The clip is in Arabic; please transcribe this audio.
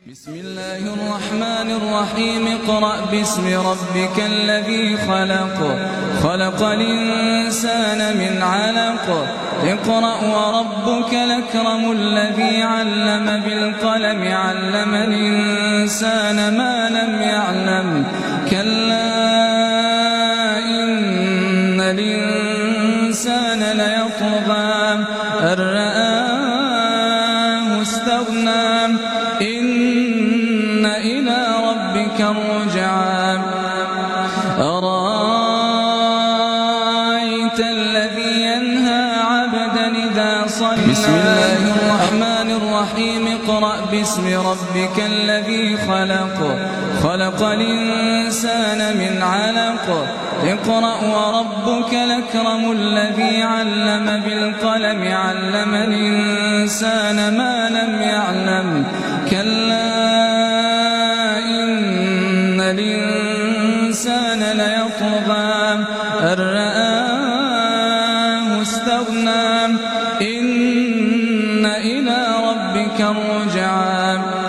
بسم الله الرحمن الرحيم اقرأ باسم ربك الذي خلق خلق الإنسان من علق اقرأ وربك الأكرم الذي علم بالقلم علم الإنسان ما لم يعلم كلا إن الإنسان ليطغى أن رآه استغنى إن إلى ربك الرجعى أرأيت الذي ينهى عبدا إذا صلى بسم الله الرحمن الرحيم اقرأ باسم ربك الذي خلق خلق الإنسان من علق اقرأ وربك الأكرم الذي علم بالقلم علم الإنسان ما لم يعلم كلا إن الإنسان ليطغى أن رآه استغنى إن إلى ربك الرجعى